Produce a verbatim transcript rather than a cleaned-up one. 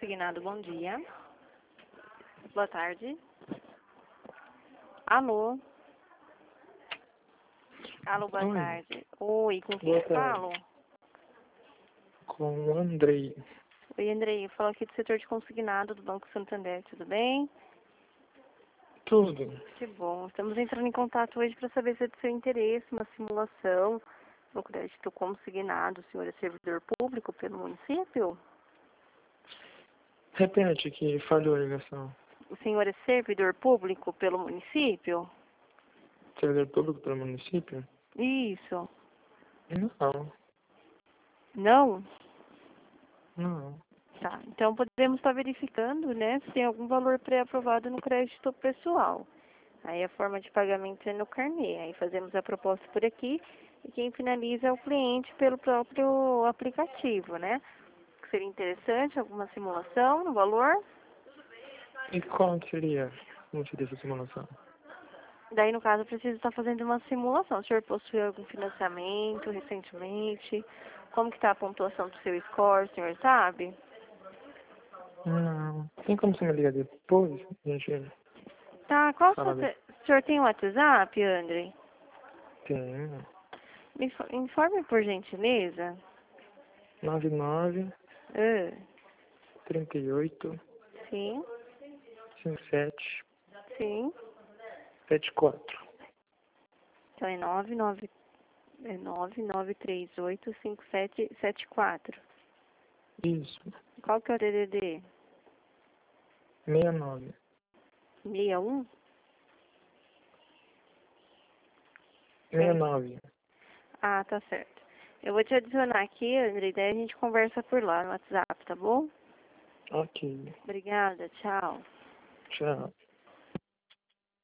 consignado, bom dia. Boa tarde. Alô? Alô, boa Oi. tarde. Oi, com quem Boa eu tarde. falo? Com o Andrei. Oi, Andrei, eu falo aqui do setor de consignado do Banco Santander, tudo bem? Tudo. Que bom. Estamos entrando em contato hoje para saber se é do seu interesse uma simulação no crédito consignado. O senhor é servidor público pelo município? Repete que falhou a ligação. O senhor é servidor público pelo município? Servidor público pelo município? Isso. Não. Não? Não. Tá. Então podemos estar verificando, né, se tem algum valor pré-aprovado no crédito pessoal. Aí a forma de pagamento é no carnê. Aí fazemos a proposta por aqui e quem finaliza é o cliente pelo próprio aplicativo, né? Seria interessante alguma simulação no valor? E qual seria? Como seria essa simulação? Daí, no caso, eu preciso estar fazendo uma simulação. O senhor possui algum financiamento recentemente? Como que está a pontuação do seu score, o senhor sabe? Não. Tem como você me ligar depois? A gente Tá, qual o seu... fala te- depois. O senhor tem um WhatsApp, André? Tem. Me info- informe, por gentileza. nove nove, Ah, trinta e oito, sim, cinquenta e sete, sim. setenta e quatro. Então é nove nove é nove nove três oito cinco sete sete quatro. Isso. Qual que é o D D D? sessenta e nove. sessenta e um? sessenta e nove. Ah, tá certo. Eu vou te adicionar aqui, André, daí a gente conversa por lá no WhatsApp, tá bom? Ok. Obrigada, tchau. Tchau.